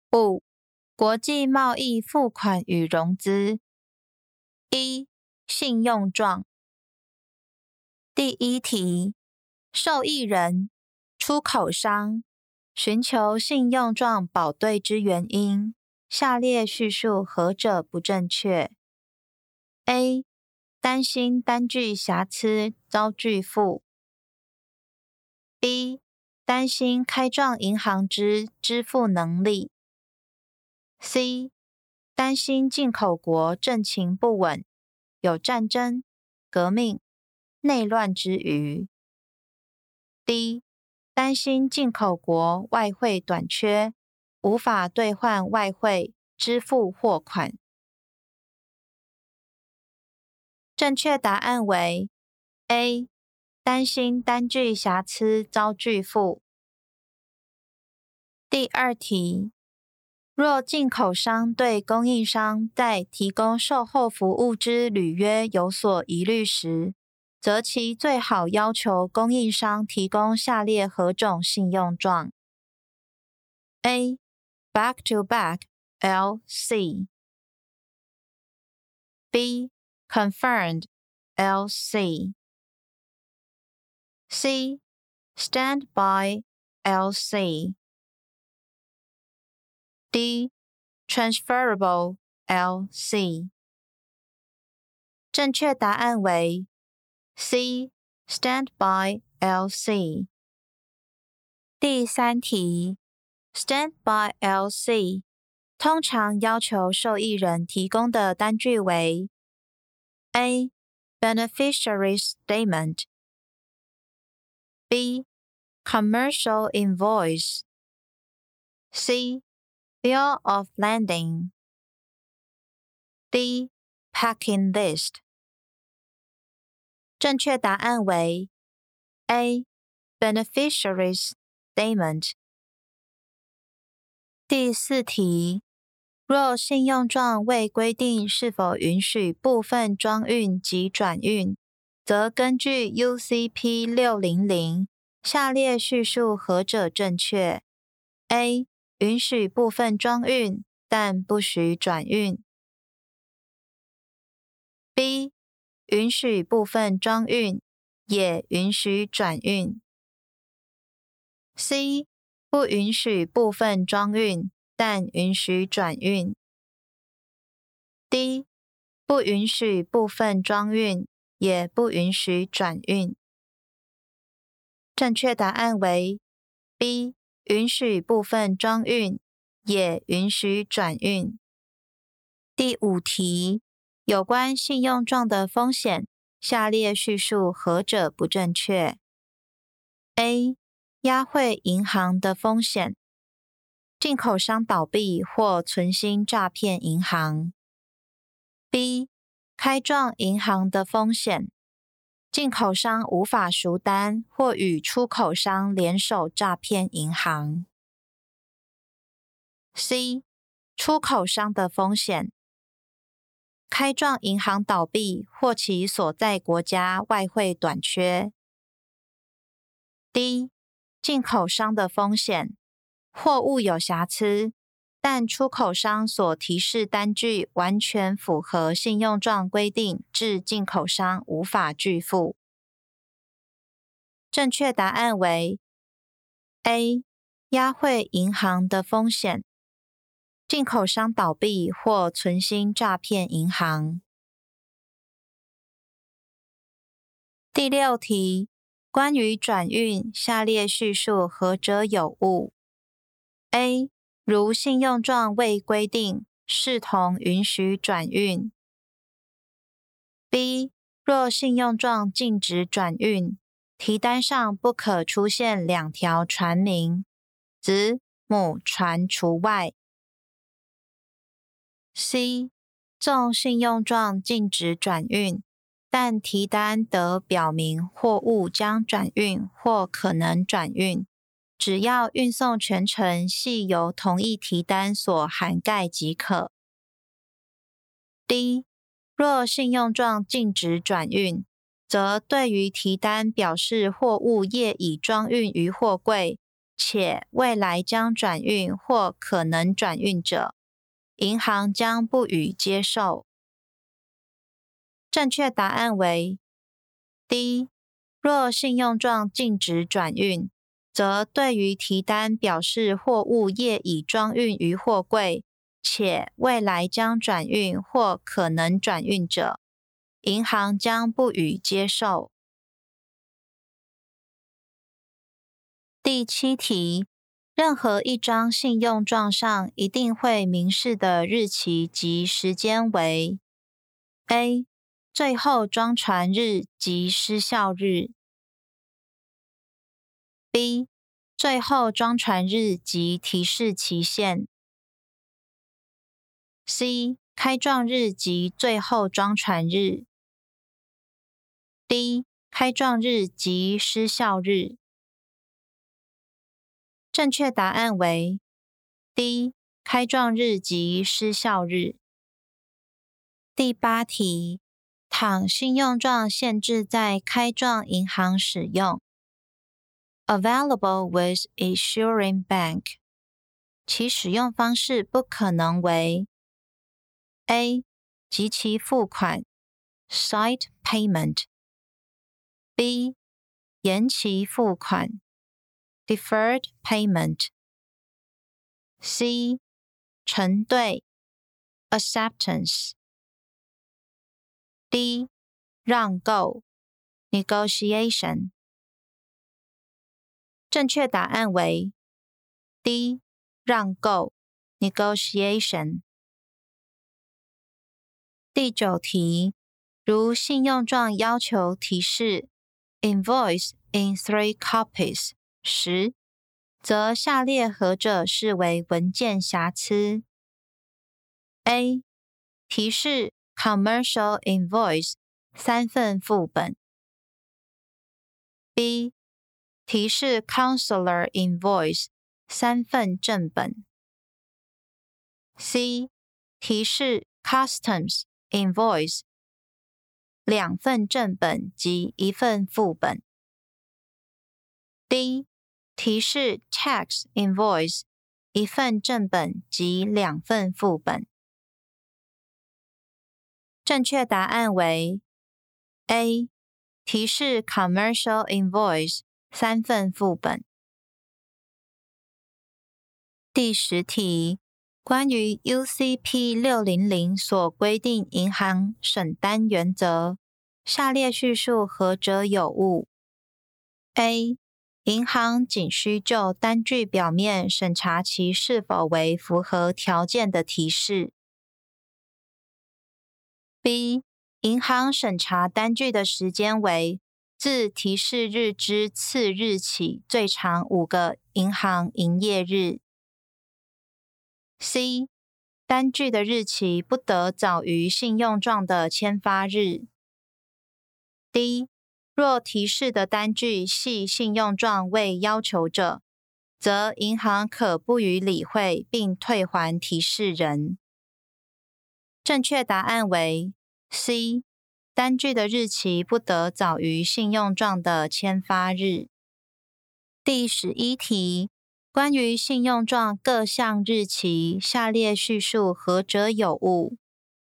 5. 国际贸易付款与融资。1. 信用状。第1题，受益人、出口商寻求信用状保对之原因，下列叙述何者不正确 ？A. 担心单据瑕疵遭拒付。B. 担心开状银行之支付能力。C. 担心进口国政情不稳，有战争、革命、内乱之虞。D. 担心进口国外汇短缺，无法兑换外汇支付货款。正确答案为 A. 担心单据瑕疵遭拒付。第2题，若进口商对供应商在提供售后服务之履约有所疑虑时，则其最好要求供应商提供下列何种信用状 ？A. Back-to-back LC B. Confirmed LC C. Standby LC D. Transferable LC 正确答案为 C. Standby LC 第3题 Standby LC 通常要求受益人提供的单据为 A. Beneficiary Statement B. Commercial Invoice C. Bill of Lading D. Packing List 正确答案为 A. Beneficiary Statement 第4题，若信用状未规定是否允许部分装运及转运，则根据 UCP 600，下列叙述何者正确 ？A. 允许部分装运，但不许转运。B. 允许部分装运，也允许转运。C. 不允许部分装运，但允许转运。D. 不允许部分装运，也不允许转运。正确答案为 B. 允许部分装运，也允许转运。第5题，有关信用状的风险，下列叙述何者不正确 ？A. 押汇银行的风险，进口商倒闭或存心诈骗银行。B. 开状银行的风险，进口商无法赎单或与出口商联手诈骗银行。C. 出口商的风险，开状银行倒闭或其所在国家外汇短缺。D. 进口商的风险，货物有瑕疵，但出口商所提示单据完全符合信用状规定，致进口商无法拒付。正确答案为 A. 押汇银行的风险，进口商倒闭或存心诈骗银行。第6题，关于转运，下列叙述何者有误 ？A. 如信用状未规定，视同允许转运。B. 若信用状禁止转运，提单上不可出现2条船名，子、母船除外。C. 纵信用状禁止转运，但提单得表明货物将转运或可能转运，只要运送全程系由同一提单所涵盖即可。D. 若信用状禁止转运，则对于提单表示货物业已装运于货柜， 且未来将转运或可能转运者，银行将不予接受。正确答案为 D。若信用状禁止转运，则对于提单表示货物业已装运于货柜，且未来将转运或可能转运者，银行将不予接受。第7题，任何一张信用状上一定会明示的日期及时间为 A. 最后装船日及失效日 B. 最后装船日及提示期限 C. 开状日及最后装船日 D. 开状日及失效日。正确答案为 D. 开状日及失效日。第8题，倘信用状限制在开状银行使用 available with issuing bank， 其使用方式不可能为 A. 即期付款 side payment B. 延期付款 deferred payment C. 承兑 acceptance D. 让购 negotiation。正确答案为 D. 让购 negotiation。第9题，如信用状要求提示 invoice in 3 copies 时，则下列何者视为文件瑕疵 ？A. 提示 commercial invoice 3份副本 B. 提示 consular invoice 3份正本 C. 提示 customs invoice 2份正本及1份副本 D. 提示 tax invoice 1份正本及2份副本。正确答案为 A. 提示 commercial invoice 3份副本。第10题，关于 UCP 600所规定银行审单原则，下列叙述何者有误 ？A. 银行仅需就单据表面审查其是否为符合条件的提示。B. 银行审查单据的时间为自提示日之次日起最长5个银行营业日。C. 单据的日期不得早于信用状的签发日。D. 若提示的单据系信用状未要求者，则银行可不予理会并退还提示人。正确答案为 C. 单据的日期不得早于信用状的签发日。第11题，关于信用状各项日期，下列叙述何者有误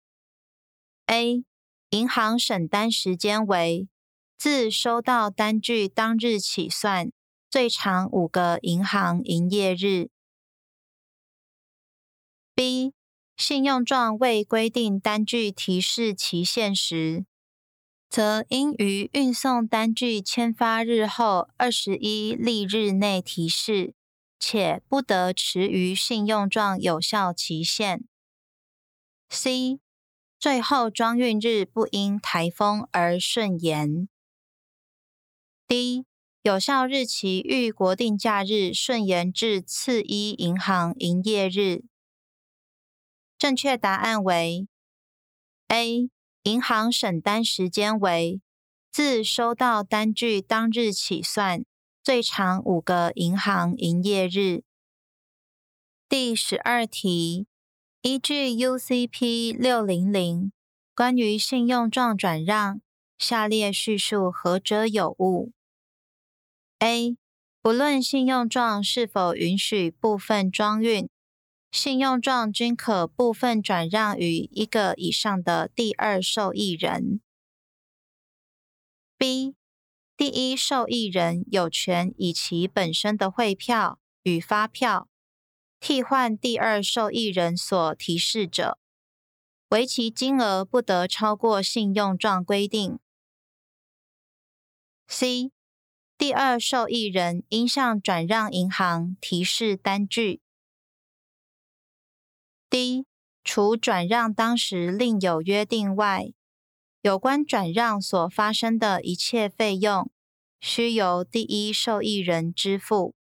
？A. 银行审单时间为自收到单据当日起算，最长5个银行营业日。B. 信用状未规定单据提示期限时，则应于运送单据签发日后21历日内提示，且不得迟于信用状有效期限。C. 最后装运日不因台风而顺延。D. 有效日期遇国定假日顺延至次一银行营业日。正确答案为 A. 银行审单时间为自收到单据当日起算，最长5个银行营业日。第12题，依据 UCP 600关于信用状转让，下列叙述何者有误 ？A. 不论信用状是否允许部分装运，信用状均可部分转让予一个以上的第二受益人。B. 第一受益人有权以其本身的汇票与发票替换第二受益人所提示者，为其金额不得超过信用状规定。C. 第二受益人应向转让银行提示单据。D. 除转让当时另有约定外，有关转让所发生的一切费用，须由第一受益人支付。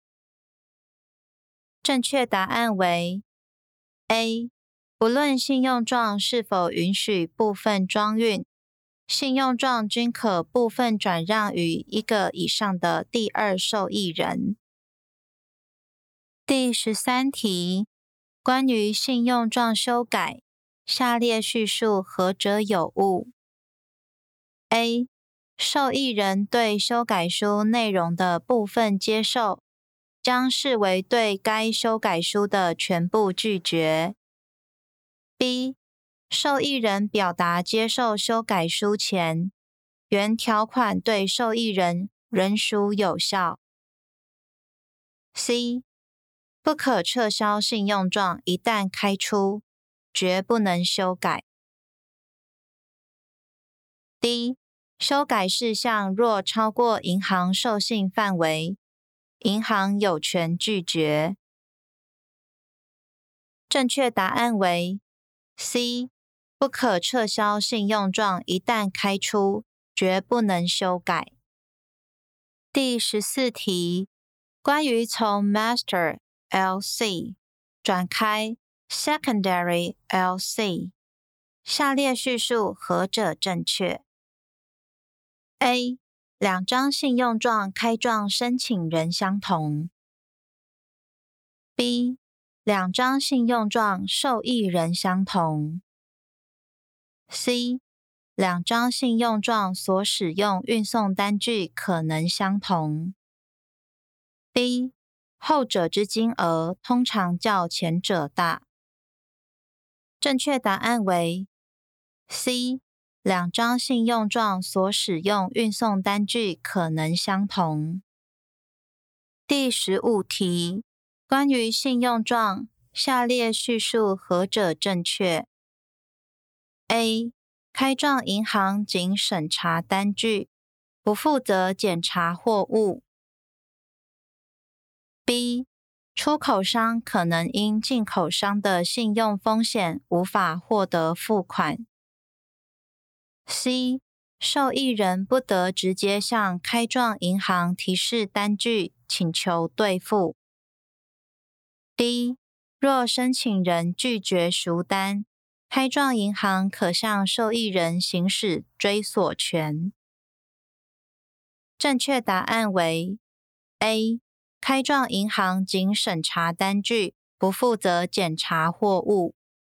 正确答案为 A. 不论信用状是否允许部分装运，信用状均可部分转让予一个以上的第二受益人。第13题，关于信用状修改，下列叙述何者有误？ A. 受益人对修改书内容的部分接受，将视为对该修改书的全部拒绝。B. 受益人表达接受修改书前，原条款对受益人仍属有效。C. 不可撤销信用状一旦开出，绝不能修改。D. 修改事项若超过银行授信范围，银行有权拒绝。正确答案为 C. 不可撤销信用状一旦开出，绝不能修改。第14题，关于从 Master LC 转开 Secondary LC， 下列叙述何者正确？ A. 两张信用状开状申请人相同。 B. 两张信用状受益人相同。 C. 两张信用状所使用运送单据可能相同。 D. 后者之金额通常较前者大。正确答案为 C. 两张信用状所使用运送单据可能相同。第15题，关于信用状，下列叙述何者正确？ A. 开状银行仅审查单据，不负责检查货物。B. 出口商可能因进口商的信用风险无法获得付款。C. 受益人不得直接向开状银行提示单据，请求兑付。D. 若申请人拒绝赎单，开状银行可向受益人行使追索权。正确答案为 A. 开状银行仅审查单据，不负责检查货物。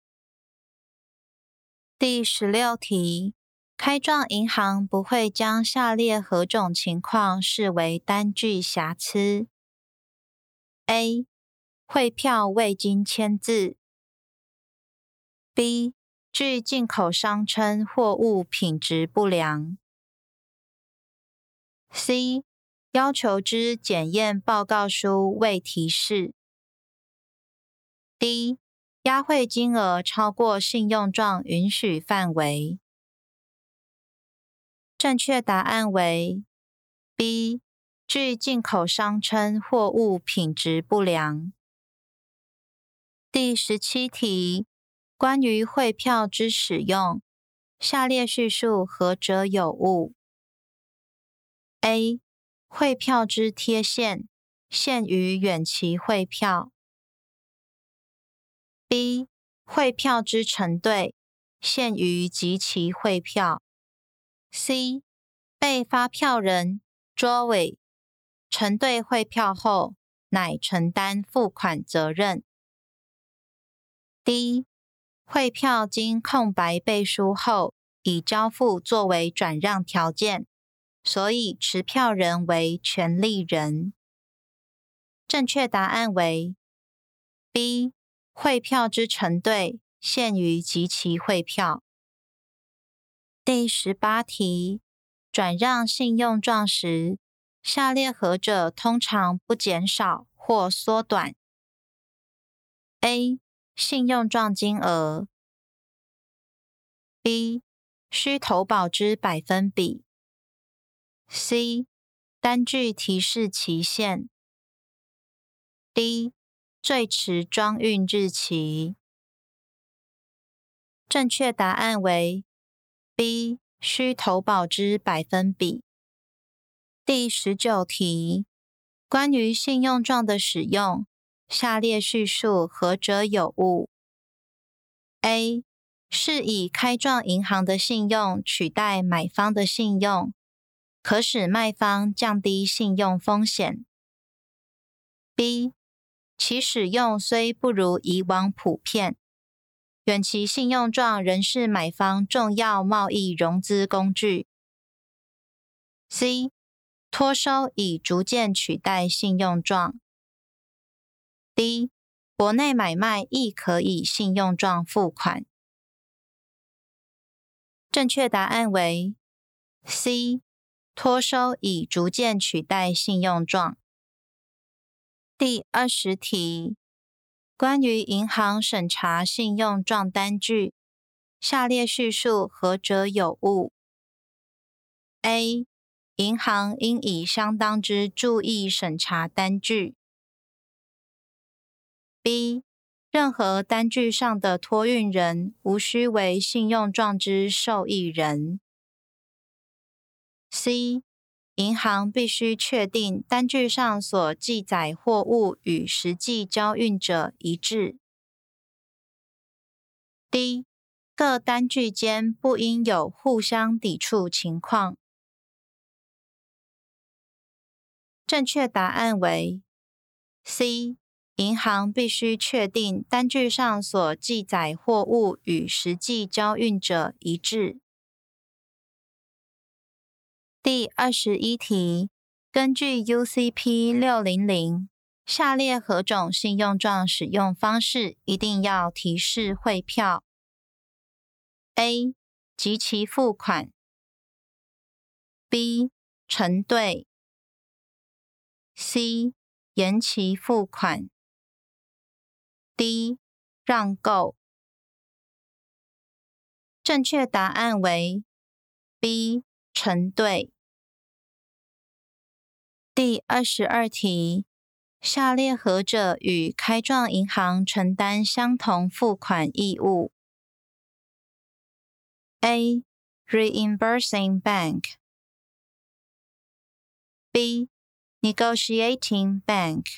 第16题，开状银行不会将下列何种情况视为单据瑕疵？ A. 汇票未经签字。 B. 据进口商称货物品质不良。 C. 要求之检验报告书未提示。 D. 押汇金额超过信用状允许范围。正确答案为 B. 据进口商称货物品质不良。第17题，关于汇票之使用，下列叙述何者有误？ A. 汇票之贴现，限于远期汇票。B. 汇票之承兑，限于即期汇票。C. 被发票人 drawee 承兑汇票后，乃承担付款责任。D. 汇票经空白背书后，以交付作为转让条件，所以持票人为权利人。 正确答案为 B. 汇票之承兑限于即期汇票。第18题，转让信用状时，下列何者通常不减少或缩短 ？A. 信用状金额 B. 需投保之百分比 C. 单据提示期限 D. 最迟装运日期。正确答案为 B. 需投保之百分比。第19题，关于信用状的使用，下列叙述何者有误 ？A. 是以开状银行的信用取代买方的信用，可使卖方降低信用风险。B. 其使用虽不如以往普遍，远期信用状仍是买方重要贸易融资工具。C. 托收已逐渐取代信用状。D. 国内买卖亦可以信用状付款。正确答案为 C. 托收已逐渐取代信用状。第20题，关于银行审查信用状单据，下列叙述何者有误 ？A. 银行应以相当之注意审查单据。B. 任何单据上的托运人无需为信用状之受益人。C. 银行必须确定单据上所记载货物与实际交运者一致。D. 各单据间不应有互相抵触情况。正确答案为 C. 银行必须确定单据上所记载货物与实际交运者一致。第21题，根据 UCP 600，下列何种信用状使用方式一定要提示汇票 ？A. 即期付款 B. 承兑 C. 延期付款 D. 让购。正确答案为 B. 承兑。第22题，下列何者与开状银行承担相同付款义务 ？A. Reimbursing bank B. Negotiating bank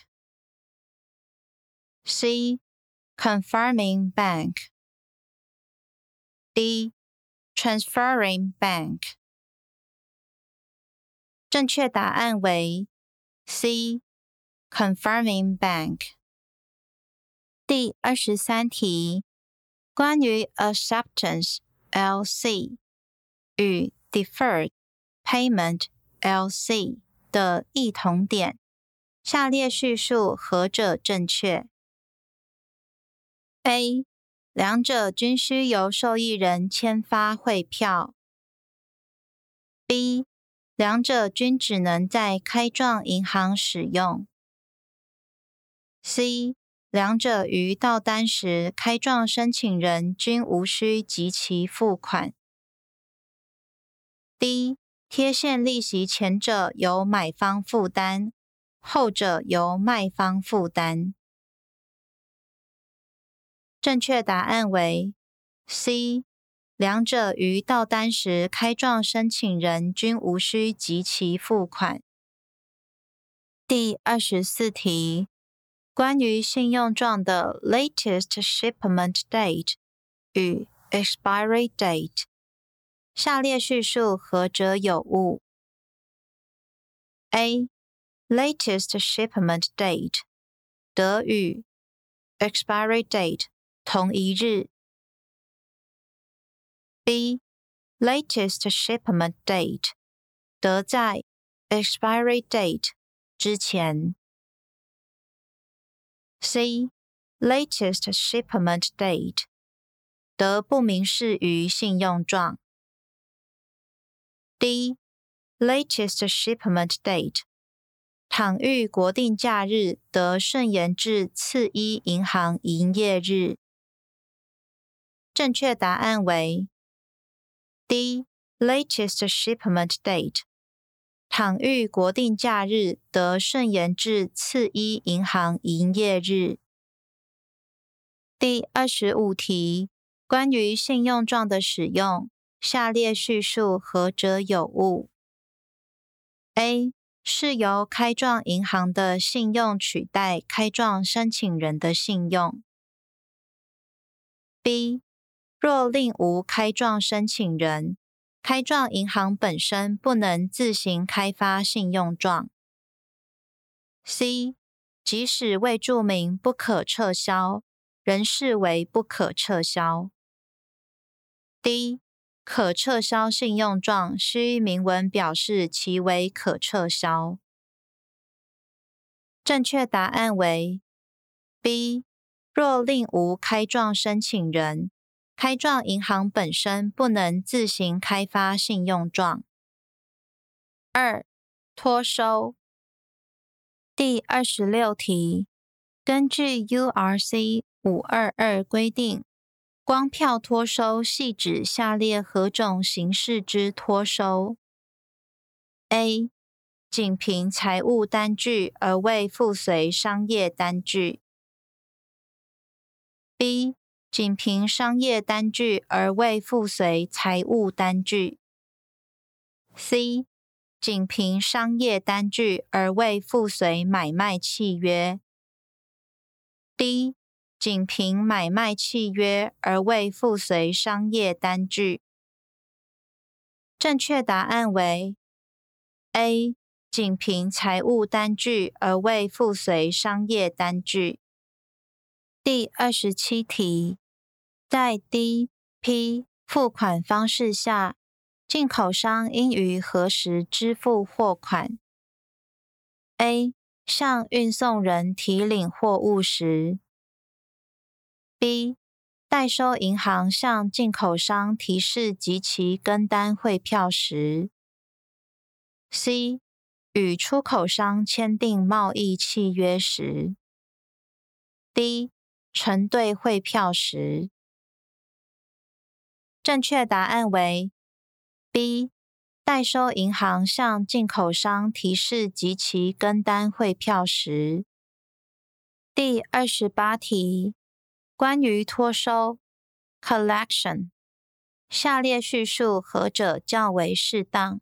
C. Confirming bank D. Transferring bank。 正确答案为 C. Confirming bank。 第23题，关于 Acceptance LC 与 Deferred Payment LC 的异同点，下列叙述何者正确 ？A. 两者均需由受益人签发汇票。B. 两者均只能在开状银行使用。C. 两者于到单时，开状申请人均无需即期付款。D. 贴现利息前者由买方负担，后者由卖方负担。正确答案为 C. 两者于到单时，开状申请人均无需即期付款。第24题，关于信用状的 latest shipment date 与 expiry date， 下列叙述何者有误 ？A. latest shipment date 得与 expiry date 同一日。B. latest shipment date 得在 expiry date 之前。 C. Latest shipment date 得不明示于信用状。D. Latest shipment date 倘遇国定假日得顺延至次一银行营业日。正确答案为 D. Latest shipment date 倘遇国定假日得顺延至次一银行营业日。第25题，关于信用状的使用，下列叙述何者有误 ？A. 是由开状银行的信用取代开状申请人的信用。B. 若另无开状申请人，开状银行本身不能自行开发信用状。C. 即使未注明不可撤销，仍视为不可撤销。D. 可撤销信用状需明文表示其为可撤销。正确答案为 B. 若另无开状申请人，开状银行本身不能自行开发信用状。2. 托收。第26题，根据 URC 522规定，光票托收系指下列何种形式之托收 ？A. 仅凭财务单据而未附随商业单据。B. 仅凭商业单据而未附随财务单据。C. 仅凭商业单据而未附随买卖契约。D. 仅凭买卖契约而未附随商业单据。正确答案为 A. 仅凭财务单据而未附随商业单据。第27题，在 D、P 付款方式下，进口商应于何时支付货款 ？A. 向运送人提领货物时。B. 代收银行向进口商提示及其跟单汇票时。C. 与出口商签订贸易契约时。D. 承兑汇票时。正确答案为 B. 代收银行向进口商提示及其跟单汇票时。第28题，关于托收 collection， 下列叙述何者较为适当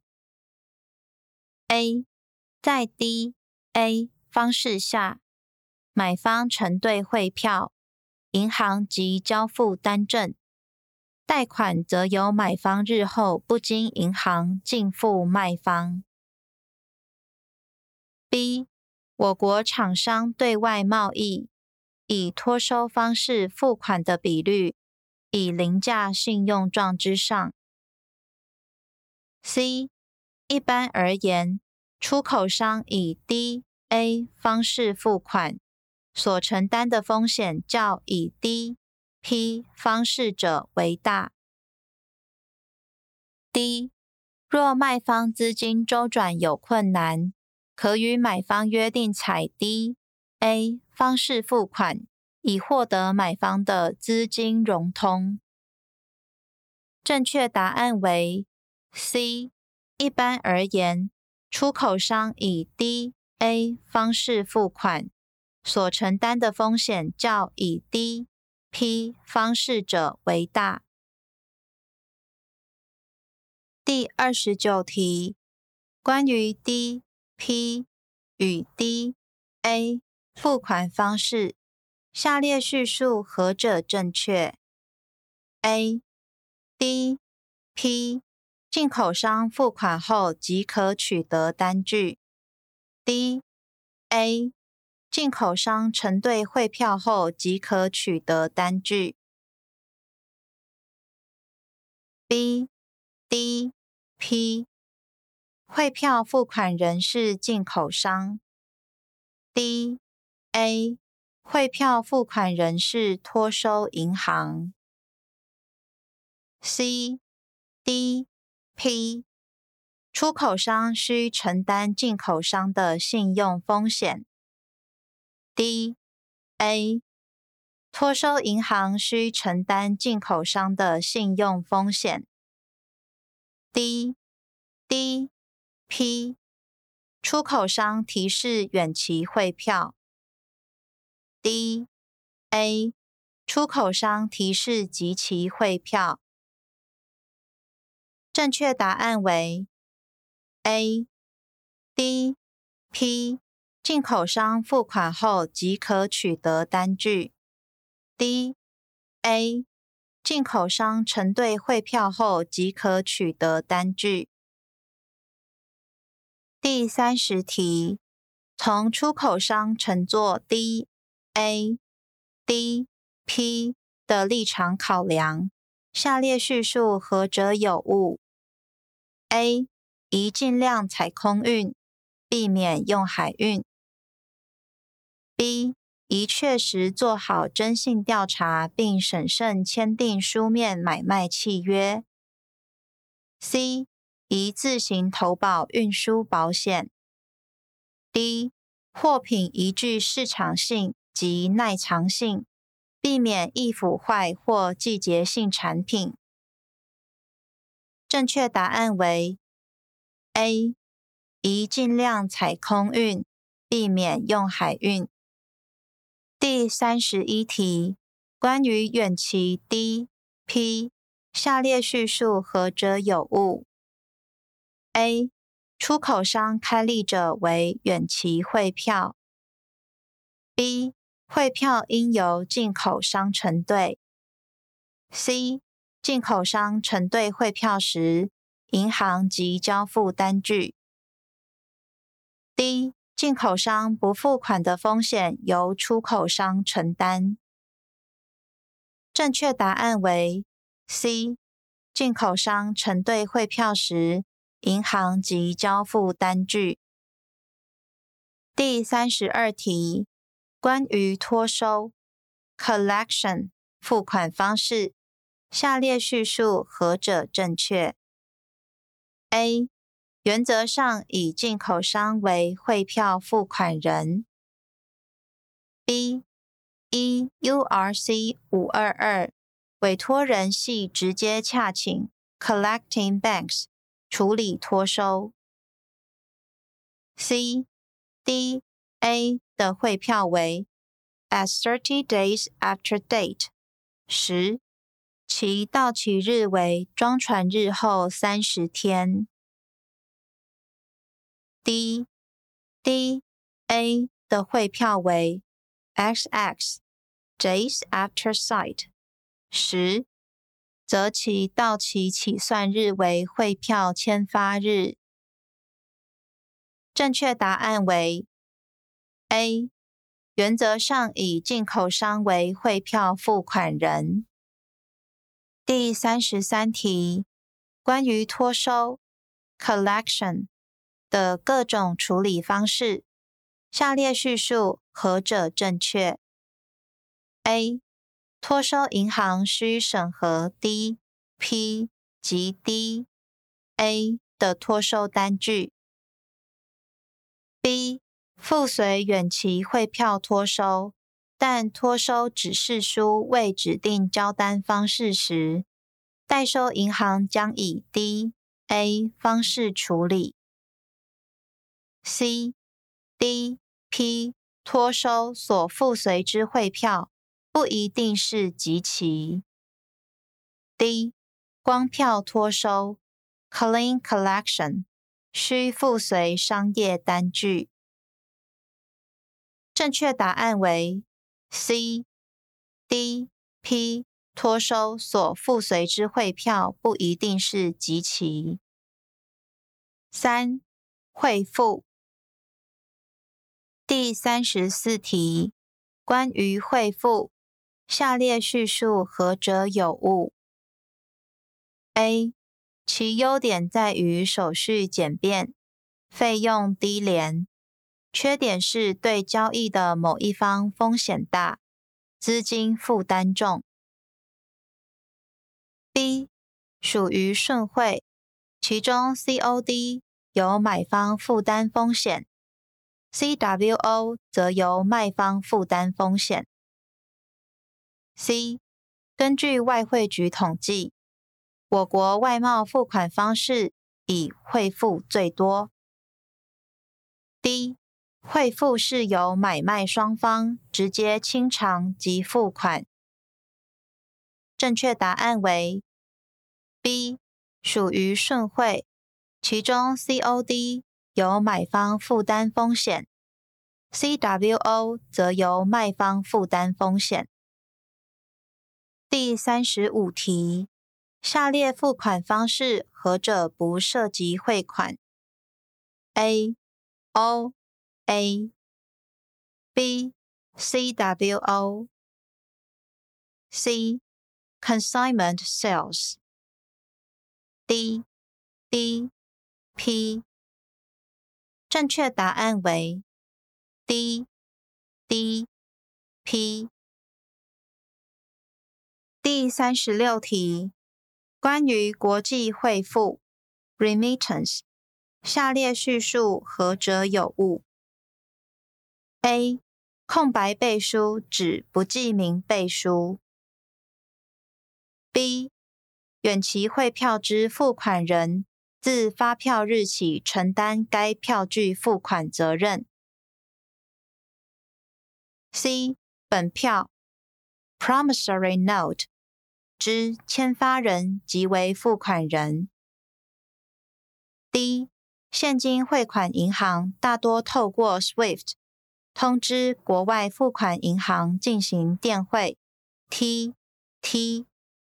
？A. 在 D、A 方式下，买方承兑汇票，银行即交付单证，贷款则由买方日后不经银行尽付卖方。B. 我国厂商对外贸易以托收方式付款的比率已凌驾信用状之上。C. 一般而言，出口商以 D、A 方式付款，所承担的风险较以 D、P 方式者为大。D. 若卖方资金周转有困难，可与买方约定采 D、A 方式付款，以获得买方的资金融通。正确答案为 C. 一般而言，出口商以 D、A 方式付款，所承担的风险较以 D、P 方式者为大。第29题，关于 D、P 与 D、A 付款方式，下列叙述何者正确 ？A. D、P 进口商付款后即可取得单据。D、A 进口商承兑汇票后即可取得单据。B、D、P 汇票付款人是进口商。D、A 汇票付款人是托收银行。C、D、P， 出口商需承担进口商的信用风险。D、A， 托收银行需承担进口商的信用风险。D、D、P， 出口商提示远期汇票。D、A， 出口商提示即期汇票。正确答案为 A、D、P， 进口商付款后即可取得单据。D、A， 进口商承兑汇票后即可取得单据。第30题，从出口商乘坐 D、A、D、P 的立场考量，下列叙述何者有误？ A， 宜尽量采空运，避免用海运。B， 宜确实做好征信调查，并审慎签订书面买卖契约。C， 宜自行投保运输保险。D， 货品宜具市场性及耐藏性，避免易腐坏或季节性产品。正确答案为 A， 宜尽量采空运，避免用海运。第31题，关于远期 D、P， 下列叙述何者有误？ A， 出口商开立者为远期汇票。B， 汇票应由进口商承兑。C， 进口商承兑汇票时，银行即交付单据。D， 进口商不付款的风险由出口商承担。正确答案为 C， 进口商承兑汇票时，银行即交付单据。第32题，关于托收 collection 付款方式，下列叙述何者正确？ A， 原则上以进口商为汇票付款人。B， 依 URC 522，委托人系直接洽请 collecting banks 处理托收。C、D、A 的汇票为 as 30 days after date 10，其到期日为装船日后30天。D、A 的汇票为 XX days after sight 10，则其到期起算日为汇票签发日。正确答案为 A， 原则上以进口商为汇票付款人。第33题，关于托收 collection 的各种处理方式，下列叙述何者正确？ A， 托收银行需审核 D、P 及 D、A 的托收单据。B， 附随远期汇票托收，但托收指示书未指定交单方式时，代收银行将以 D、A 方式处理。C、D、P 托收所附随之汇票不一定是即期。D、光票托收 clean collection 需附随商业单据。正确答案为 C、D、P 托收所附随之汇票不一定是即期。3、汇付。第34题，关于汇付，下列叙述何者有误？ A， 其优点在于手续简便，费用低廉， 缺点是对交易的某一方风险大，资金负担重。B 属于顺汇，其中 COD 由买方负担风险， CWO 则由卖方负担风险。C 根据外汇局统计，我国外贸付款方式以汇付最多。D 汇付是由买卖双方直接清偿及付款。正确答案为 B 属于顺汇，其中 COD 由买方负担风险， CWO 则由卖方负担风险。第35题，下列付款方式何者不涉及汇款？ A O A B CWO C Consignment Sales D D P 正确答案为 D D P。第36题，关于国际汇付 Remittance， 下列叙述何者有误？ A 空白背书指不记名背书。 B 远期汇票之付款人自发票日起承担该票据付款责任。 C 本票 Promissory Note 之签发人即为付款人。 D 现金汇款银行大多透过 SWIFT 通知国外付款银行进行电汇 TT。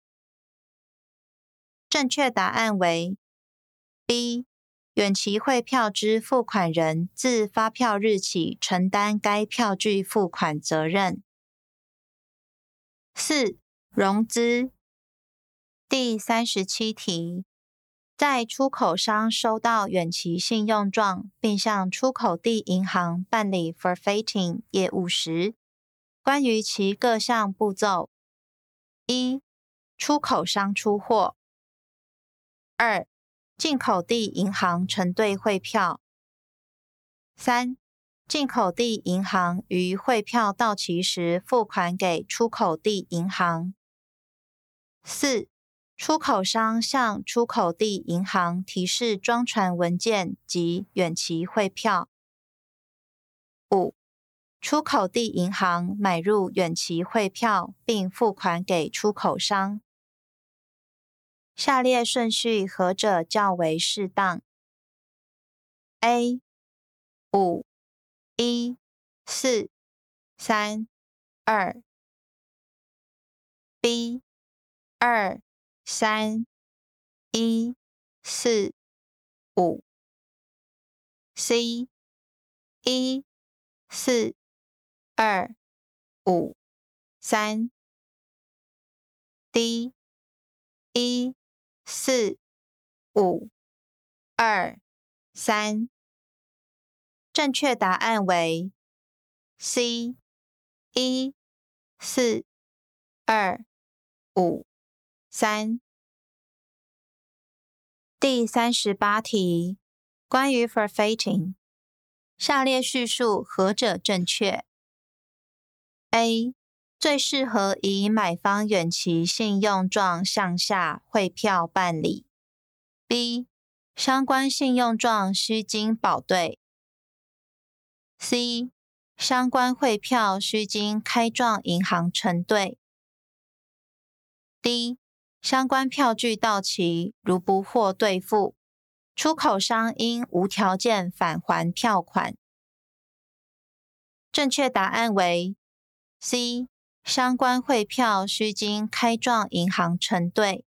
正确答案为 B 远期汇票之付款人自发票日起承担该票据付款责任。4. 融资。第37题，在出口商收到远期信用状并向出口地银行办理 forfeiting 业务时，关于其各项步骤： 1. 出口商出货； 2. 进口地银行承兑汇票； 3. 进口地银行于汇票到期时付款给出口地银行； 4. 出口商向出口地银行提示装船文件及远期汇票； 5. 出口地银行买入远期汇票并付款给出口商。下列顺序何者较为适当？ A 5 1 4 3 2 B 2 3 1 4 5 C 1 4 2 5 3 D 1 4 5 2 3。正确答案为 C 1 4 2 5 3。第38题，关于 forfeiting， 下列叙述何者正确？ A 最适合以买方远期信用状项下汇票办理。 B 相关信用状需经保对。 C 相关汇票需经开状银行承兑。 D 相关票据到期，如不获兑付，出口商应无条件返还票款。正确答案为 C 相关汇票需经开状银行承兑。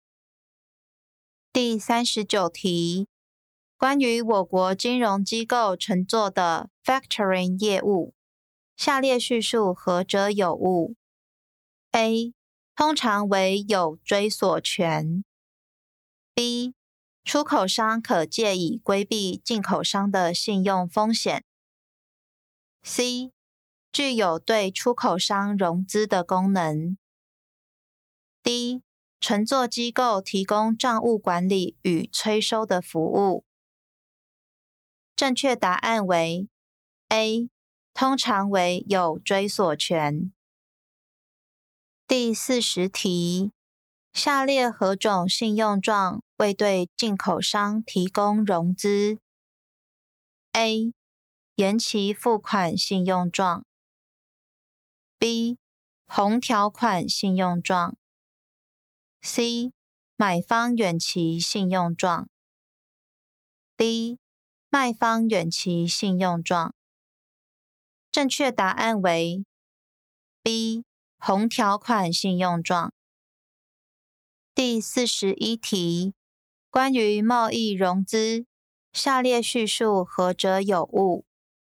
第39题，关于我国金融机构承做的 factoring 业务，下列叙述何者有误？ A 通常为有追索权。 B 出口商可借以规避进口商的信用风险。 C. 具有对出口商融资的功能。D. 承作机构提供账务管理与催收的服务。正确答案为 A. 通常为有追索权。第40题，下列何种信用状未对进口商提供融资 ？A. 延期付款信用状 B. 红条款信用状 C. 买方远期信用状 D. 卖方远期信用状。正确答案为 B. 红条款信用状。第41题，关于贸易融资，下列叙述何者有误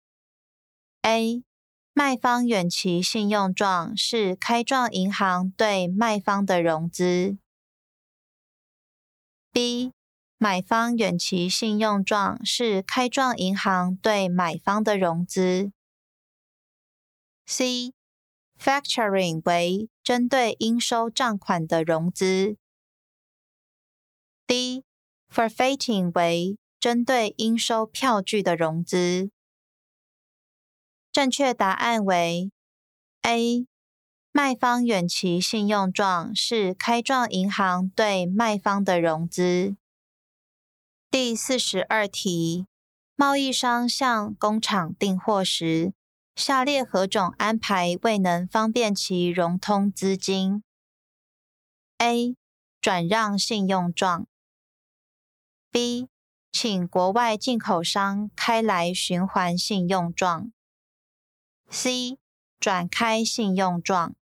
？A. 卖方远期信用状是开状银行对卖方的融资。B. 买方远期信用状是开状银行对买方的融资。C. Factoring 为针对应收账款的融资。D. Forfeiting 为针对应收票据的融资。正确答案为 A. 卖方远期信用状是开状银行对卖方的融资。第42题，贸易商向工厂订货时，下列何种安排未能方便其融通资金 ？A. 转让信用状 B. 请国外进口商开来循环信用状 C. 转开信用状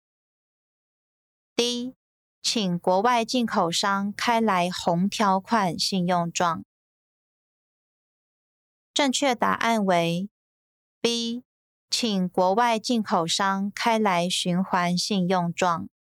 D. 请国外进口商开来红条款信用状。正确答案为 B. 请国外进口商开来循环信用状。